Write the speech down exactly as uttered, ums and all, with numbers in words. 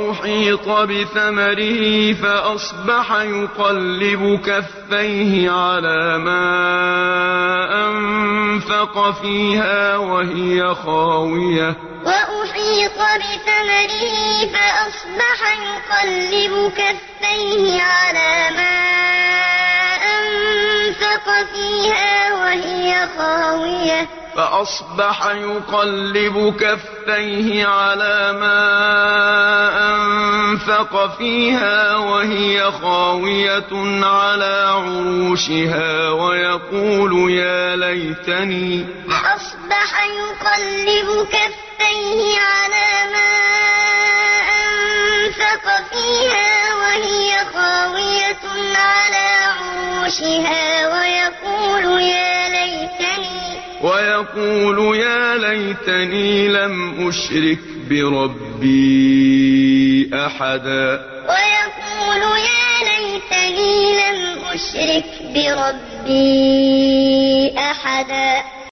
وأحيط بثمره فأصبح يقلب كفيه على ما أنفق فيها وهي خاوية وأحيط بثمره فأصبح يقلب كفيه على ما أنفق فيها وهي خاوية فأصبح يقلب كفيه على ما أنفق فيها وهي خاوية على عروشها ويقول يا ليتني فأصبح يقلب كفيه على ما أنفق فيها وهي خاوية على عروشها ويقول يا ليتني ويقول يا ليتني لم أشرك بربي أحدا ويقول يا ليتني لم أشرك بربي أحدا